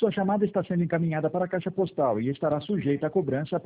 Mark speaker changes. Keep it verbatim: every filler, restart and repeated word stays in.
Speaker 1: Sua chamada está sendo encaminhada para a caixa postal e estará sujeita a cobrança